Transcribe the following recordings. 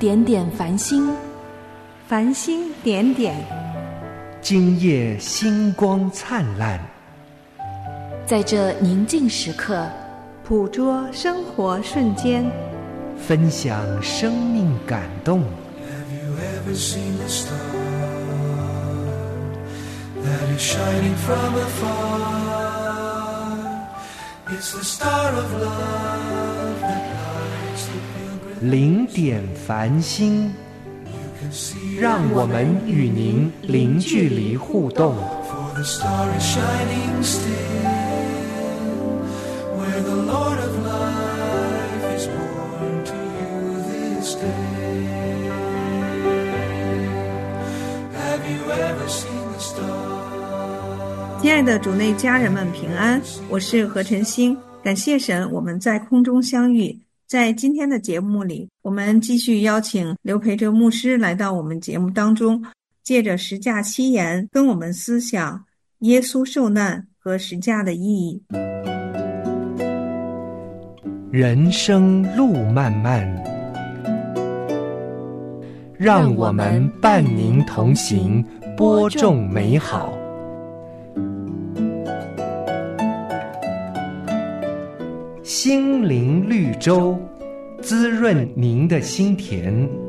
点点繁星， 繁星点点， 今夜星光灿烂。 在这宁静时刻， 捕捉生活瞬间， 分享生命感动。 Have you ever seen a star that is shining from afar? It's the star of love that lights the pilgrim. 零点繁星，让我们与您零距离互动。 For the star is shining still, where the Lord of life is born to you this day. Have you ever seen the star? 亲爱的主内家人们平安，我是何晨星，感谢神，我们在空中相遇。在今天的节目里，我们继续邀请刘培哲牧师来到我们节目当中，借着十架七言跟我们思想耶稣受难和十架的意义。 人生路漫漫，让我们伴您同行，播种美好。心灵绿洲，滋润您的心田。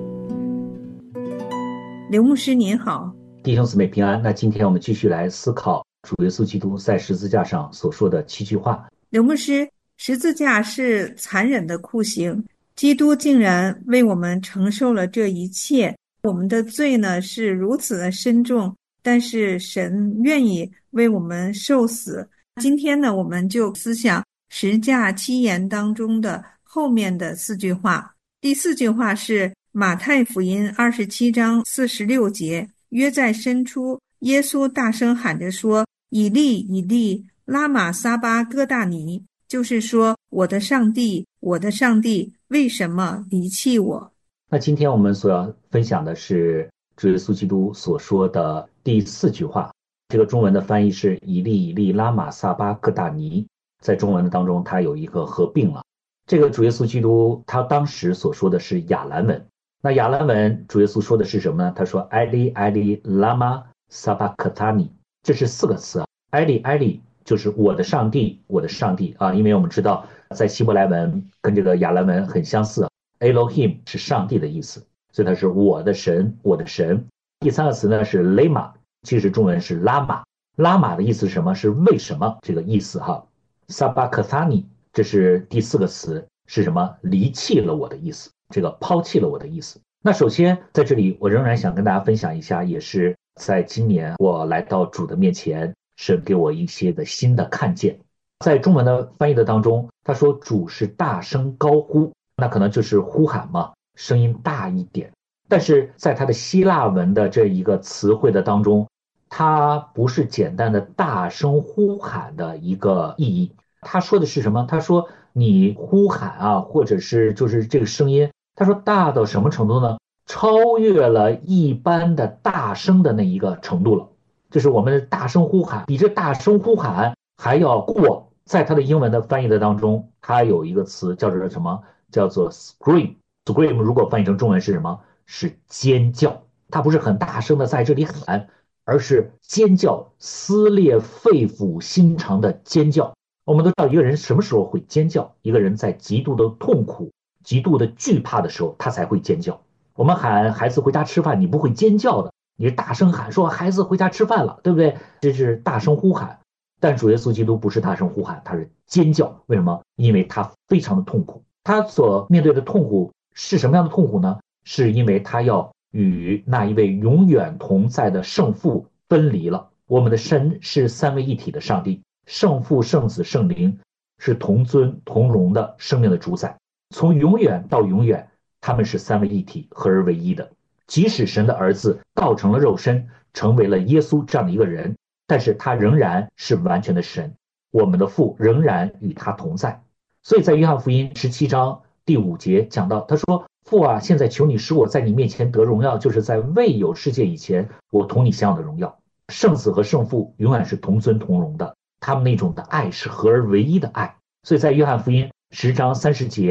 刘牧师您好。 弟兄姊妹平安。那今天我们继续来思考主耶稣基督在十字架上所说的7句话。 刘牧师，十字架是残忍的酷刑，基督竟然为我们承受了这一切。我们的罪呢是如此的深重，但是神愿意为我们受死。今天呢，我们就思想十架七言当中的后面的4句话。第4句话是马太福音27章46节，约在申初，耶稣大声喊着说：以利以利，拉玛撒巴哥大尼，就是说，我的上帝，我的上帝，为什么离弃我？ 那今天我们所要分享的是主耶稣基督所说的第4句话。这个中文的翻译是以利以利，拉玛撒巴哥大尼。在中文当中它有一个合并了。这个主耶稣基督他当时所说的是亚兰文。那亚兰文主耶稣说的是什么呢？他说埃利埃利拉玛撒巴克塔尼，这是4个词。埃利埃利就是我的上帝，我的上帝啊，因为我们知道在希伯来文跟这个亚兰文很相似。Elohim 是上帝的意思，所以它是我的神，我的神。第3个词呢是 Lema， 其实中文是拉玛。拉玛的意思是什么？是为什么这个意思哈。萨巴克萨尼，这是第4个词，是什么？离弃了我的意思，这个抛弃了我的意思。那首先在这里我仍然想跟大家分享一下，也是在今年我来到主的面前，神给我一些的新的看见。在中文的翻译的当中，他说主是大声高呼，那可能就是呼喊嘛，声音大一点。但是在他的希腊文的这一个词汇的当中，它不是简单的大声呼喊的一个意义。他说的是什么？他说你呼喊啊，或者是就是这个声音，他说大到什么程度呢？超越了一般的大声的那一个程度了。就是我们的大声呼喊，比这大声呼喊还要过。在他的英文的翻译的当中，它有一个词叫做什么？叫做 scream。scream 如果翻译成中文是什么？是尖叫。它不是很大声的在这里喊，而是尖叫，撕裂肺腑心肠的尖叫。我们都知道一个人什么时候会尖叫，一个人在极度的痛苦、极度的惧怕的时候，他才会尖叫。我们喊孩子回家吃饭，你不会尖叫的，你是大声喊说孩子回家吃饭了，对不对？这是大声呼喊。但主耶稣基督不是大声呼喊，他是尖叫。为什么？因为他非常的痛苦。他所面对的痛苦是什么样的痛苦呢？是因为他要与那一位永远同在的圣父分离了。我们的神是3位一体的上帝，圣父、圣子、圣灵是同尊同荣的生命的主宰，从永远到永远，他们是3位一体，合而为一的。即使神的儿子道成了肉身，成为了耶稣这样的一个人，但是他仍然是完全的神，我们的父仍然与他同在。所以在约翰福音17章第5节讲到，他说父啊，现在求你使我在你面前得荣耀，就是在未有世界以前我同你相样的荣耀。圣子和圣父永远是同尊同荣的，他们那种的爱是合而为一的爱。所以在约翰福音10章30节，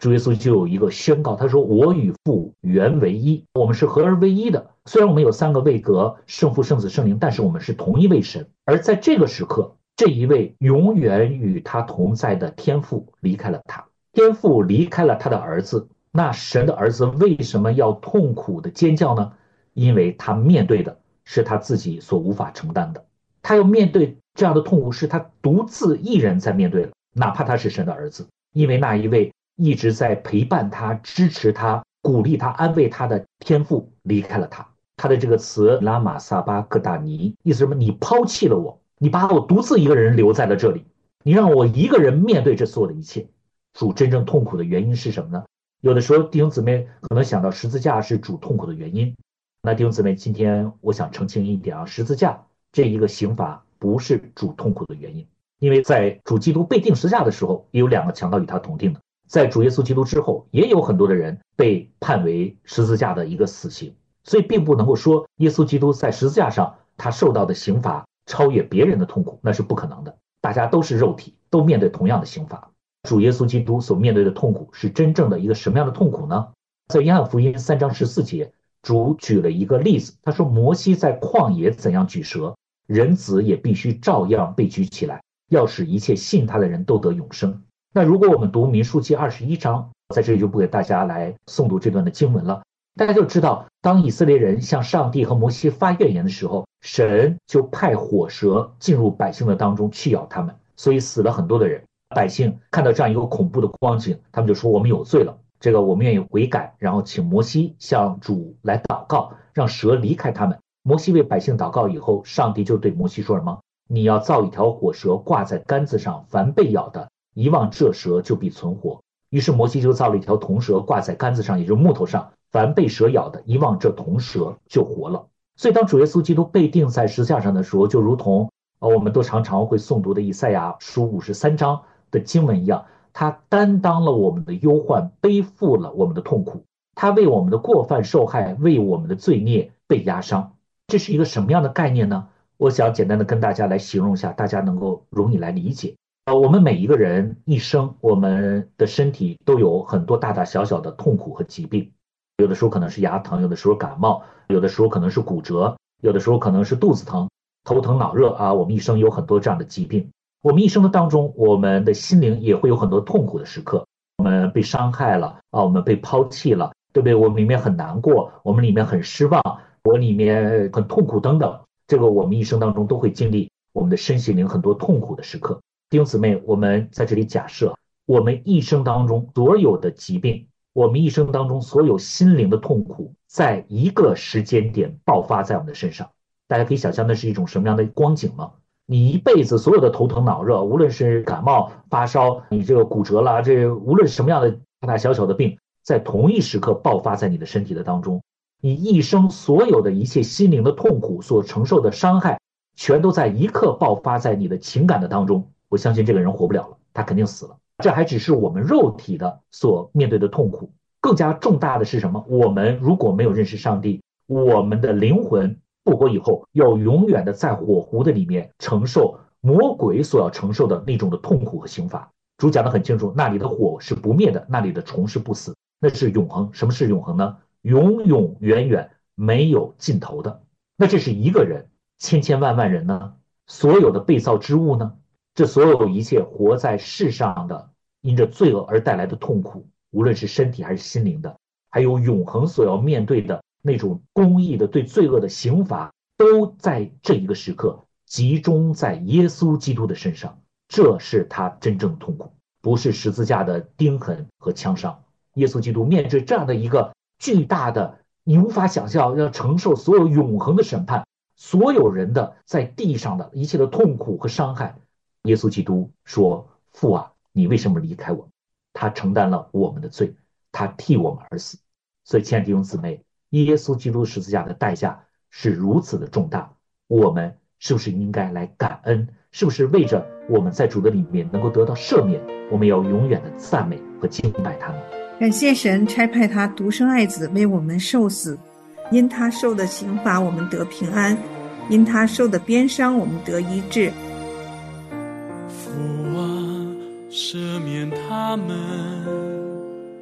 主耶稣就有一个宣告，他说我与父原为一，我们是合而为一的。虽然我们有三个位格，圣父圣子圣灵，但是我们是同一位神。而在这个时刻，这一位永远与他同在的天父离开了他，天父离开了他的儿子，那神的儿子为什么要痛苦的尖叫呢？因为他面对的是他自己所无法承担的，他要面对这样的痛苦是他独自一人在面对的，哪怕他是神的儿子，因为那一位一直在陪伴他、支持他、鼓励他、安慰他的天父离开了他。他的这个词拉玛撒巴各大尼，意思是什么？你抛弃了我，你把我独自一个人留在了这里，你让我一个人面对这所有的一切。主真正痛苦的原因是什么呢？有的时候弟兄姊妹可能想到十字架是主痛苦的原因，那弟兄姊妹，今天我想澄清一点啊，十字架这一个刑罚不是主痛苦的原因，因为在主基督被钉十字架的时候，也有两个强盗与他同定的，在主耶稣基督之后，也有很多的人被判为十字架的一个死刑，所以并不能够说耶稣基督在十字架上他受到的刑罚超越别人的痛苦，那是不可能的。大家都是肉体，都面对同样的刑罚。主耶稣基督所面对的痛苦是真正的一个什么样的痛苦呢？在约翰福音3章14节，主举了一个例子，他说摩西在旷野怎样举蛇，人子也必须照样被举起来，要使一切信他的人都得永生。那如果我们读民数记21章，在这里就不给大家来诵读这段的经文了，大家就知道当以色列人向上帝和摩西发怨言的时候，神就派火蛇进入百姓的当中去咬他们，所以死了很多的人。百姓看到这样一个恐怖的光景，他们就说我们有罪了，这个我们愿意悔改，然后请摩西向主来祷告，让蛇离开他们。摩西为百姓祷告以后，上帝就对摩西说什么？你要造一条火蛇挂在杆子上，凡被咬的一望这蛇就必存活。于是摩西就造了一条铜蛇挂在杆子上，也就是木头上，凡被蛇咬的一望这铜蛇就活了。所以当主耶稣基督被钉在十字架上的时候，就如同我们都常常会诵读的以赛亚书53章的经文一样，他担当了我们的忧患，背负了我们的痛苦，他为我们的过犯受害，为我们的罪孽被压伤。这是一个什么样的概念呢？我想简单的跟大家来形容一下，大家能够容易来理解。我们每一个人一生，我们的身体都有很多大大小小的痛苦和疾病，有的时候可能是牙疼，有的时候感冒，有的时候可能是骨折，有的时候可能是肚子疼、头疼脑热啊，我们一生有很多这样的疾病。我们一生的当中，我们的心灵也会有很多痛苦的时刻，我们被伤害了啊，我们被抛弃了，对不对？我们里面很难过，我们里面很失望，我里面很痛苦等等，这个我们一生当中都会经历我们的身心灵很多痛苦的时刻。弟兄姊妹，我们在这里假设我们一生当中所有的疾病，我们一生当中所有心灵的痛苦，在一个时间点爆发在我们的身上，大家可以想象那是一种什么样的光景吗？你一辈子所有的头疼脑热，无论是感冒发烧，你这个骨折了，这无论是什么样的大大小小的病，在同一时刻爆发在你的身体的当中，你一生所有的一切心灵的痛苦所承受的伤害，全都在一刻爆发在你的情感的当中。我相信这个人活不了了，他肯定死了。这还只是我们肉体的所面对的痛苦，更加重大的是什么？我们如果没有认识上帝，我们的灵魂复活以后，要永远的在火湖的里面承受魔鬼所要承受的那种的痛苦和刑罚。主讲得很清楚，那里的火是不灭的，那里的虫是不死，那是永恒。什么是永恒呢？永永远远没有尽头的。那这是一个人，千千万万人呢？所有的被造之物呢？这所有一切活在世上的，因着罪恶而带来的痛苦，无论是身体还是心灵的，还有永恒所要面对的那种公义的对罪恶的刑罚，都在这一个时刻集中在耶稣基督的身上。这是他真正的痛苦，不是十字架的钉痕和枪伤。耶稣基督面对这样的一个巨大的，你无法想象要承受所有永恒的审判，所有人的在地上的一切的痛苦和伤害。耶稣基督说，父啊，你为什么离开我？他承担了我们的罪，他替我们而死。所以亲爱的弟兄姊妹，耶稣基督十字架的代价是如此的重大，我们是不是应该来感恩？是不是为着我们在主的里面能够得到赦免，我们要永远的赞美和敬拜他呢？ 感谢神差派他独生爱子为我们受死，因他受的刑罚我们得平安，因他受的鞭伤我们得医治。 父啊，赦免他们，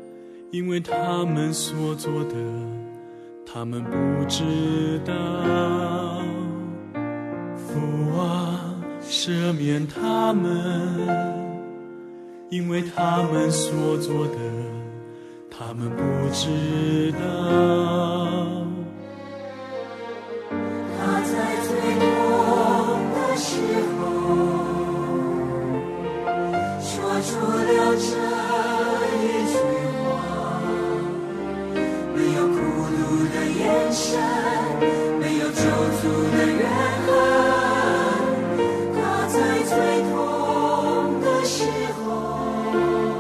因为他们所做的他们不知道。父啊，赦免他们，因为他们所做的他们不知道。 他在最痛的时候说出了这一句话，没有孤独的眼神，没有咒诅的怨恨。他在最痛的时候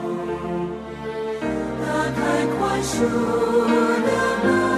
打开宽恕的门。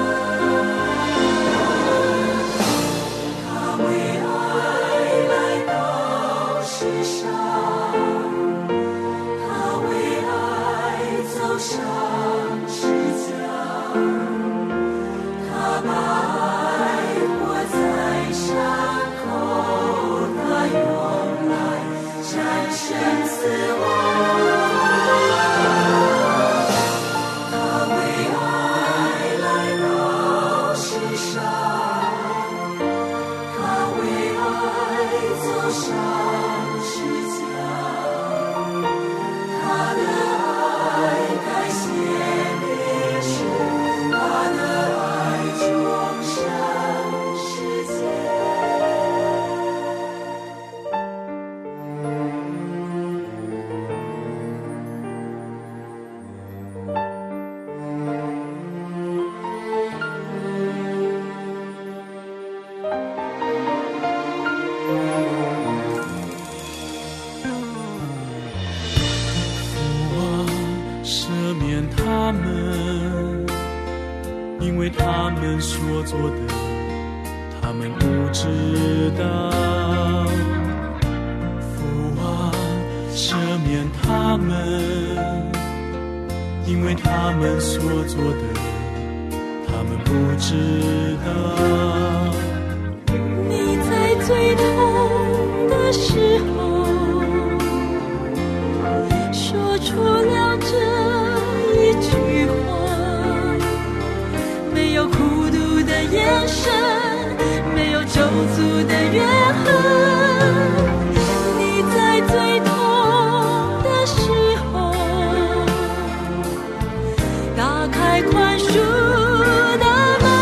因为他们所做的他们不知道。父啊，赦免他们，因为他们所做的他们不知道。 你在最痛的时候说出了这一句话，没有孤独的眼神，没有咒诅的怨恨。你在最痛的时候打开宽恕的门。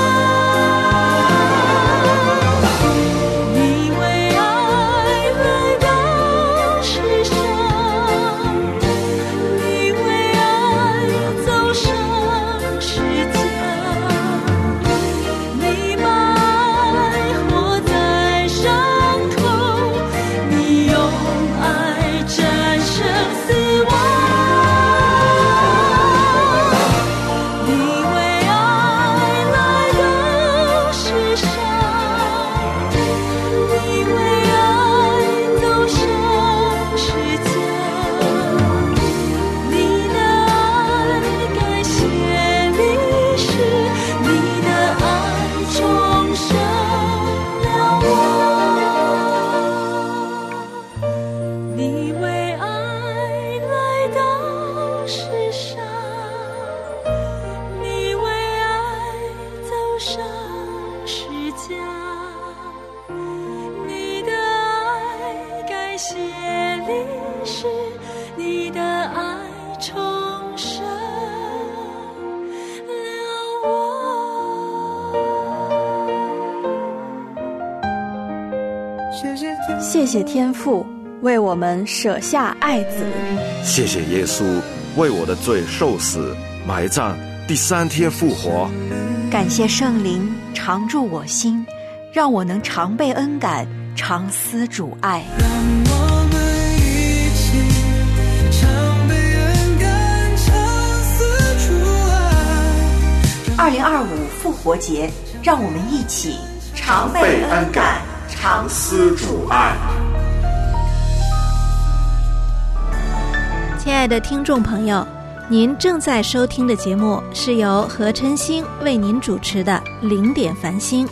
你为爱来到世上，你为爱走上十架，你把爱活在伤口，你用爱战胜死亡。你为爱来到世上，你为爱走上十架，你的爱改写历史，你的爱重生了我。你为爱来到世上，你为爱走上十架，你的爱改写历史，你的爱重生了我。 谢谢天父为我们舍下爱子， 谢谢耶稣为我的罪受死埋葬，第三天复活。 感谢圣灵常驻我心，让我能常被恩感，常思主爱。 让我们一起常被恩感，常思主爱。 2025复活节，让我们一起常被恩感，常思主爱。 亲爱的听众朋友，您正在收听的节目是由何琛星为您主持的零点繁星。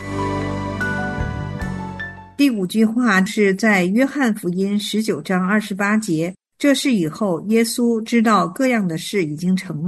第5句话是在约翰福音19章28节，这是以后耶稣知道各样的事已经成了，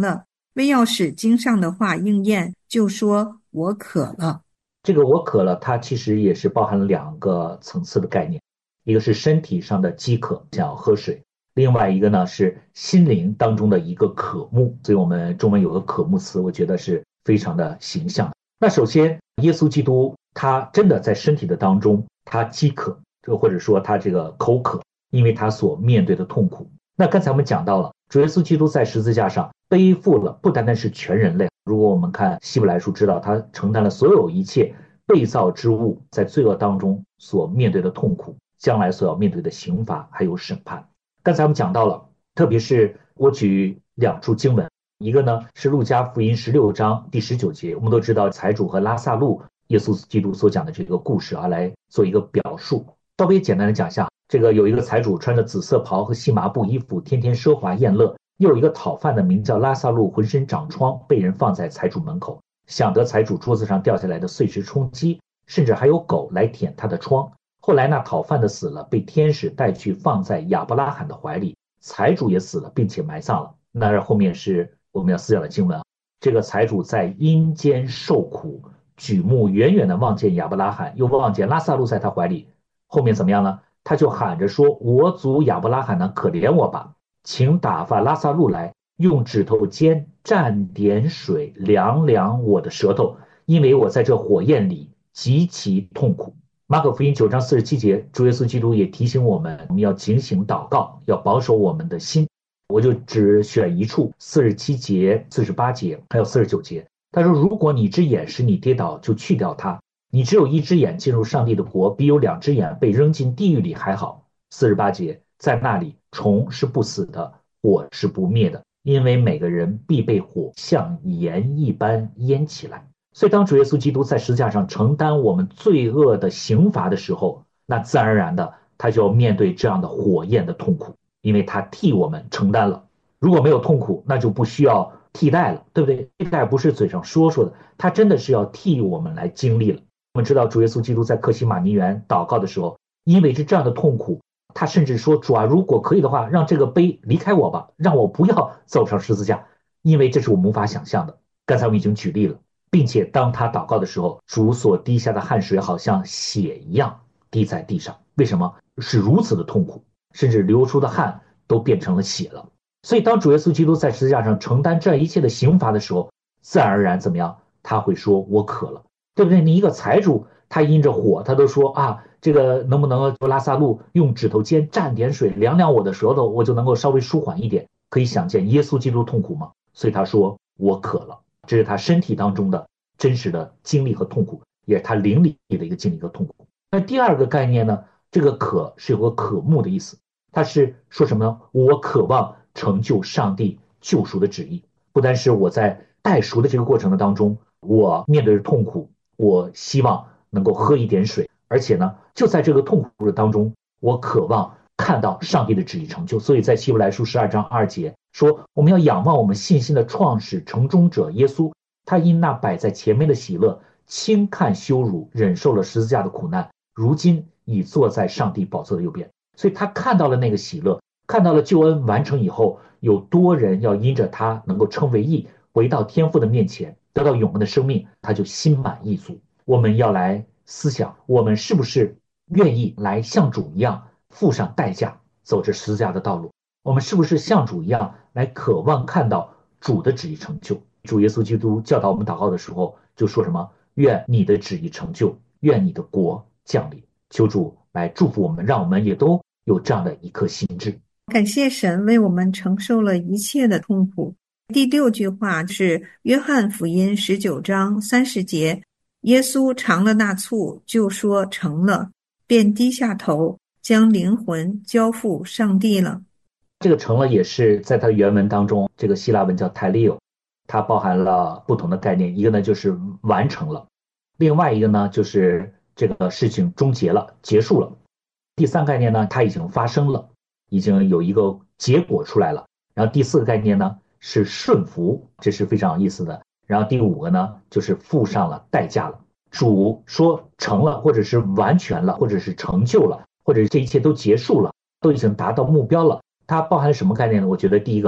为要使经上的话应验，就说我渴了。 这个我渴了，它其实也是包含了2个层次的概念，一个是身体上的饥渴，想要喝水，另外一个呢是心灵当中的一个渴慕。所以我们中文有个渴慕词，我觉得是非常的形象。那首先耶稣基督他真的在身体的当中，他饥渴，或者说他这个口渴，因为他所面对的痛苦。那刚才我们讲到了，主耶稣基督在十字架上背负了不单单是全人类，如果我们看希伯来书知道，他承担了所有一切被造之物在罪恶当中所面对的痛苦，将来所要面对的刑罚还有审判。刚才我们讲到了，特别是我举2处经文，一个呢是路加福音16章第19节，我们都知道财主和拉撒路耶稣基督所讲的这个故事来做一个表述。稍微简单的讲一下，这个有一个财主穿着紫色袍和细麻布衣服，天天奢华宴乐，又有一个讨饭的名叫拉撒路，浑身长疮，被人放在财主门口，想得财主桌子上掉下来的碎石充饥，甚至还有狗来舔他的疮。后来那讨饭的死了，被天使带去放在亚伯拉罕的怀里，财主也死了，并且埋葬了。那后面是我们要思想的经文，这个财主在阴间受苦，举目远远的望见亚伯拉罕，又望见拉撒路在他怀里，后面怎么样呢？他就喊着说，我祖亚伯拉罕呢，可怜我吧，请打发拉撒路来，用指头尖蘸点水凉凉我的舌头，因为我在这火焰里极其痛苦。马可福音9章47节，主耶稣基督也提醒我们要警醒祷告，要保守我们的心。我就只选一处，47节、48节还有49节。他说，如果你只眼使你跌倒，就去掉它，你只有一只眼进入上帝的国，比有2只眼被扔进地狱里还好。48节，在那里虫是不死的，火是不灭的，因为每个人必被火像盐一般淹起来。所以当主耶稣基督在十字架上承担我们罪恶的刑罚的时候，那自然而然的他就要面对这样的火焰的痛苦，因为他替我们承担了。如果没有痛苦，那就不需要替代了，对不对？替代不是嘴上说说的，他真的是要替我们来经历了。我们知道主耶稣基督在客西马尼园祷告的时候，因为是这样的痛苦，他甚至说，主啊，如果可以的话，让这个杯离开我吧，让我不要走上十字架，因为这是我们无法想象的。刚才我们已经举例了，并且当他祷告的时候，主所滴下的汗水好像血一样滴在地上。为什么？是如此的痛苦，甚至流出的汗都变成了血了。所以当主耶稣基督在十字架上承担这一切的刑罚的时候，自然而然怎么样？他会说，我渴了，对不对？你一个财主，他因着火，他都说啊，这个能不能拉撒路用指头尖蘸点水凉凉我的舌头，我就能够稍微舒缓一点。可以想见耶稣基督痛苦吗？所以他说我渴了，这是他身体当中的真实的经历和痛苦，也是他灵里的一个经历和痛苦。那第二个概念呢，这个渴是有个渴慕的意思，他是说什么呢？我渴望成就上帝救赎的旨意。不单是我在代赎的这个过程的当中，我面对着痛苦，我希望能够喝一点水，而且呢，就在这个痛苦的当中，我渴望看到上帝的旨意成就。所以在希伯来书12章2节说，我们要仰望我们信心的创始成终者耶稣，他因那摆在前面的喜乐，轻看羞辱，忍受了十字架的苦难，如今已坐在上帝宝座的右边。所以他看到了那个喜乐，看到了救恩完成以后，有多人要因着他能够称为义，回到天父的面前，得到永恒的生命，他就心满意足。我们要来思想，我们是不是愿意来像主一样付上代价，走着十字架的道路？我们是不是像主一样来渴望看到主的旨意成就？主耶稣基督教导我们祷告的时候就说什么？愿你的旨意成就，愿你的国降临。求主来祝福我们，让我们也都有这样的一颗心智。 感谢神为我们承受了一切的痛苦。第6句话是约翰福音19章30节，耶稣尝了那醋，就说成了，便低下头，将灵魂交付上帝了。 这个成了也是在它的原文当中，这个希腊文叫 teleo， 它包含了不同的概念，一个呢就是完成了，另外一个呢就是这个事情终结了，结束了。第三概念呢，它已经发生了，已经有一个结果出来了。然后第四个概念呢是顺服，这是非常有意思的。然后第5个呢就是付上了代价了。主说成了，或者是完全了，或者是成就了，或者这一切都结束了，都已经达到目标了。它包含什么概念呢？我觉得第一个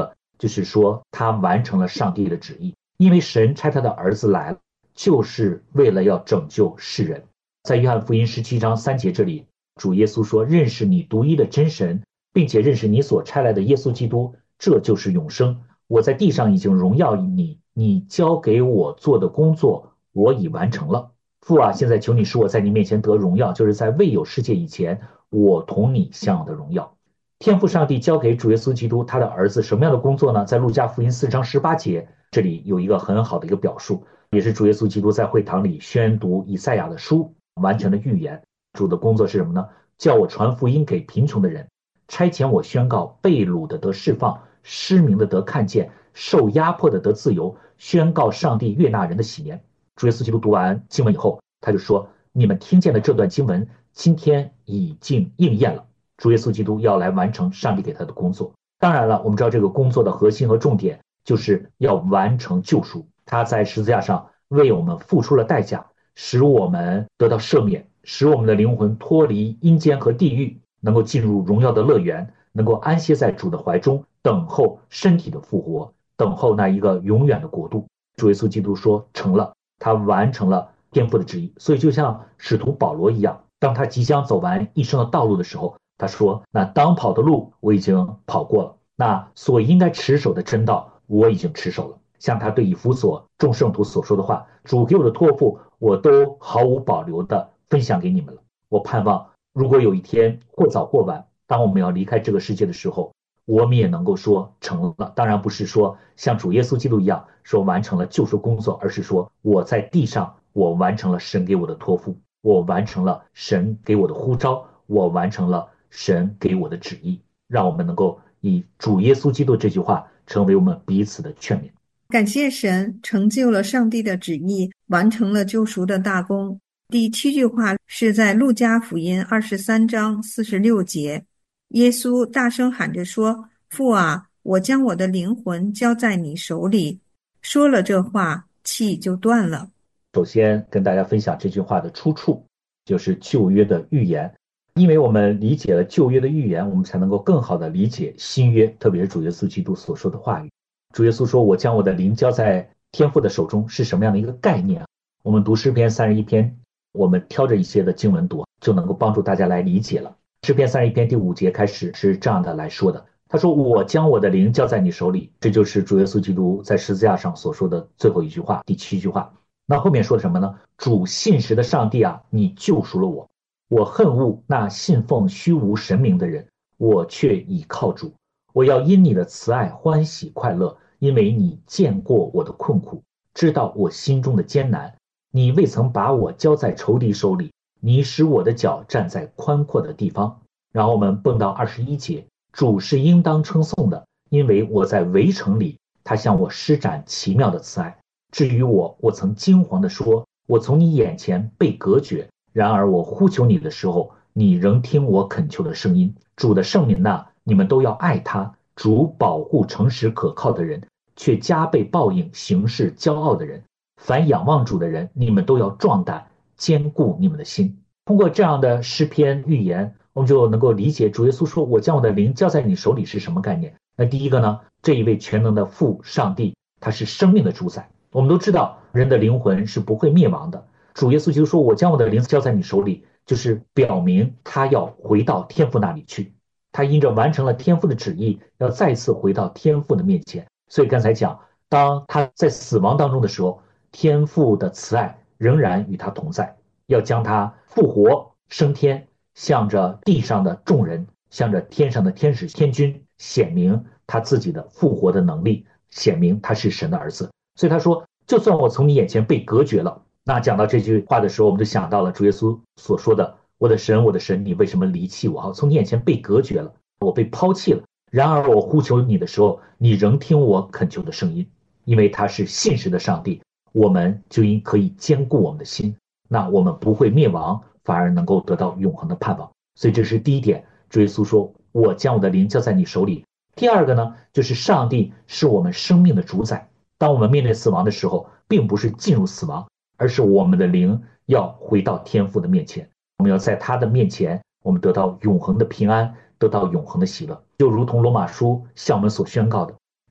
就是说他完成了上帝的旨意，因为神差他的儿子来了，就是为了要拯救世人。在约翰福音17章3节这里，主耶稣说，认识你独一的真神，并且认识你所差来的耶稣基督，这就是永生。我在地上已经荣耀你，你交给我做的工作我已完成了。父啊，现在求你使我在你面前得荣耀，就是在未有世界以前我同你相有的荣耀。天父上帝交给主耶稣基督他的儿子什么样的工作呢？在路加福音4章18节，这里有一个很好的一个表述，也是主耶稣基督在会堂里宣读以赛亚的书完全的预言。主的工作是什么呢？叫我传福音给贫穷的人，差遣我宣告被掳的得释放，失明的得看见，受压迫的得自由，宣告上帝悦纳人的喜年。主耶稣基督读完经文以后，他就说，你们听见的这段经文今天已经应验了。主耶稣基督要来完成上帝给他的工作。当然了，我们知道这个工作的核心和重点就是要完成救赎。他在十字架上为我们付出了代价，使我们得到赦免，使我们的灵魂脱离阴间和地狱，能够进入荣耀的乐园，能够安歇在主的怀中，等候身体的复活，等候那一个永远的国度。主耶稣基督说成了，他完成了天父的旨意。所以就像使徒保罗一样，当他即将走完一生的道路的时候，他说，那当跑的路我已经跑过了，那所应该持守的真道我已经持守了。像他对以弗所众圣徒所说的话，主给我的托付我都毫无保留的分享给你们了。我盼望如果有一天或早或晚，当我们要离开这个世界的时候，我们也能够说成了。当然不是说像主耶稣基督一样说完成了救赎工作，而是说我在地上我完成了神给我的托付，我完成了神给我的呼召，我完成了神给我的旨意。让我们能够以主耶稣基督这句话成为我们彼此的劝勉。 感谢神成就了上帝的旨意，完成了救赎的大功。第7句话是在路加福音23章46节，耶稣大声喊着说，父啊，我将我的灵魂交在你手里。说了这话，气就断了。 首先跟大家分享这句话的出处，就是旧约的预言。因为我们理解了旧约的预言，我们才能够更好的理解新约，特别是主耶稣基督所说的话语。主耶稣说，我将我的灵交在天父的手中，是什么样的一个概念啊？我们读诗篇31篇，我们挑着一些的经文读，就能够帮助大家来理解了。诗篇31篇第5节开始是这样的来说的，他说，我将我的灵交在你手里，这就是主耶稣基督在十字架上所说的最后一句话，第7句话。那后面说什么呢？主信实的上帝啊，你救赎了我，我恨恶那信奉虚无神明的人，我却倚靠主。我要因你的慈爱欢喜快乐，因为你见过我的困苦，知道我心中的艰难。你未曾把我交在仇敌手里，你使我的脚站在宽阔的地方。然后我们蹦到21节，主是应当称颂的，因为我在围城里，他向我施展奇妙的慈爱。至于我，我曾惊惶地说，我从你眼前被隔绝，然而我呼求你的时候，你仍听我恳求的声音。主的圣民哪，你们都要爱他。主保护诚实可靠的人，却加倍报应行事骄傲的人。凡仰望主的人，你们都要壮胆，坚固你们的心。通过这样的诗篇预言，我们就能够理解主耶稣说，我将我的灵交在你手里是什么概念。那第一个呢，这一位全能的父上帝，他是生命的主宰。我们都知道人的灵魂是不会灭亡的，主耶稣就说，我将我的灵交在你手里，就是表明他要回到天父那里去。他因着完成了天父的旨意，要再次回到天父的面前。所以刚才讲，当他在死亡当中的时候，天父的慈爱仍然与他同在，要将他复活升天，向着地上的众人，向着天上的天使天君显明他自己的复活的能力，显明他是神的儿子。所以他说，就算我从你眼前被隔绝了。那讲到这句话的时候，我们就想到了主耶稣所说的，我的神，我的神，你为什么离弃我？从你眼前被隔绝了，我被抛弃了。然而我呼求你的时候，你仍听我恳求的声音。因为他是信实的上帝，我们就应可以坚固我们的心，那我们不会灭亡，反而能够得到永恒的盼望。所以这是第一点，主耶稣说，我将我的灵交在你手里。第二个呢，就是上帝是我们生命的主宰。当我们面对死亡的时候，并不是进入死亡，而是我们的灵要回到天父的面前，我们要在他的面前，我们得到永恒的平安，得到永恒的喜乐。就如同罗马书向我们所宣告的，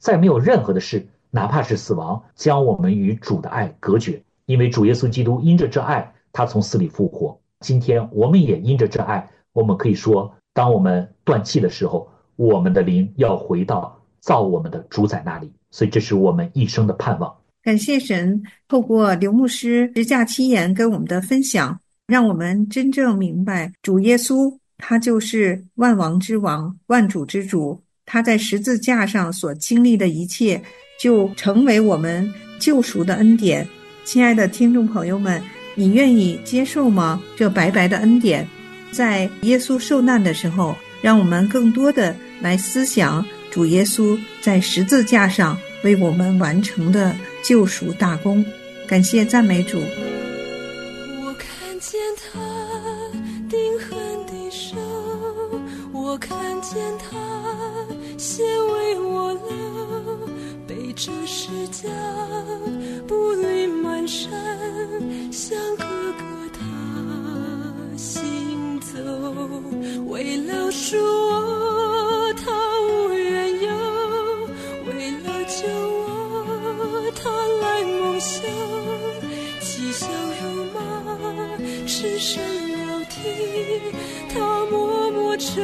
再没有任何的事，哪怕是死亡，将我们与主的爱隔绝。因为主耶稣基督因着这爱，他从死里复活。今天我们也因着这爱，我们可以说，当我们断气的时候，我们的灵要回到造我们的主宰那里。所以这是我们一生的盼望。 感谢神透过刘牧师十架七言跟我们的分享，让我们真正明白主耶稣他就是万王之王，万主之主，他在十字架上所经历的一切就成为我们救赎的恩典。亲爱的听众朋友们，你愿意接受吗？这白白的恩典，在耶稣受难的时候，让我们更多的来思想主耶稣在十字架上为我们完成的救赎大功。感谢赞美主。 我看见他钉痕的手，我看见他先为我了，背着十架步履蹒跚，像哥哥他行走，为了赎我他无缘由，为了救我他来蒙羞，骑象如马，赤身流涕，他默默承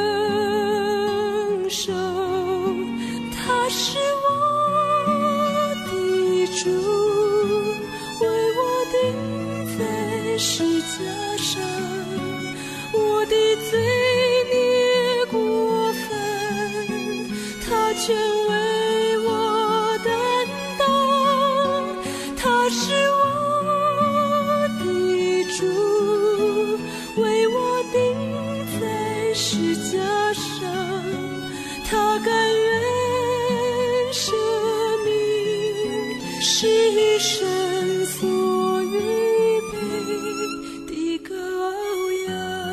受。他是我的主，为我钉在十架上，我的罪孽过分，他全为我担当。他是我的主，为我钉在十架上，他甘愿舍命，是神所预备的羔羊。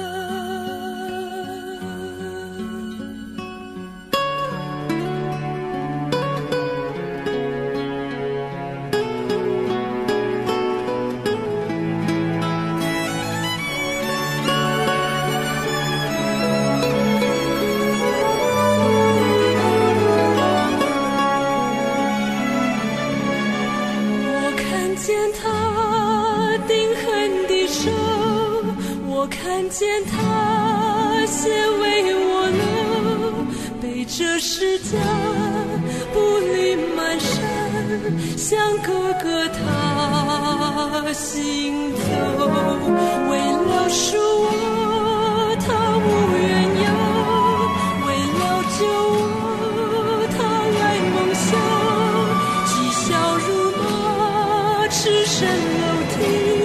我看见他钉痕的手，我看见他先为我了，背着十架步履蹒跚，像哥哥他行走，为了赎我他无缘由，为了救我他来蒙羞，嬉笑如马，赤身流涕，